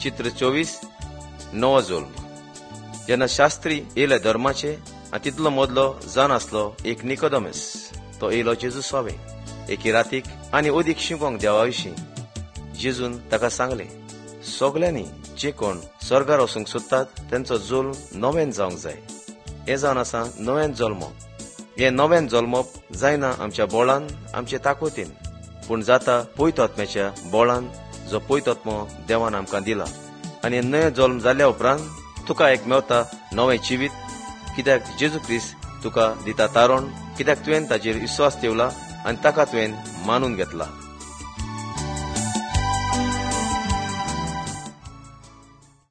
चित्र 24 नवो जुल्म. जेन्ना शास्त्री येयले धर्माचे आनी तितलो मदलो जावन आसलो एक निकोदेमस, तो येयलो जेजू सोबे एके रातीक आनी ओदीक शिकोंक देवा विशीं. जेजून ताका सांगले, सगल्यांनी जे कोण स्वर्गार वचूंक सोदतात तांचो जुल्म नव्यान जावंक जाय. हे जावन आसा नव्यान जल्मप. हे नव्यान जल्मप जायना आमच्या बोळान, आमचे ताकदीन, पूण जाता पवित्र आत्म्याच्या बोळान, जो पवित्र आत्मो देवान आमकां दिला. आनी नवे जल्म जाल्या उपरांत तुका एक मेवता नवें जिवीत, कित्याक जेजू क्रिस्त तुका दिता तारण, कित्याक तुवें ताचेर विश्वास ठेवला आनी ताका तुवें मानून घेतला.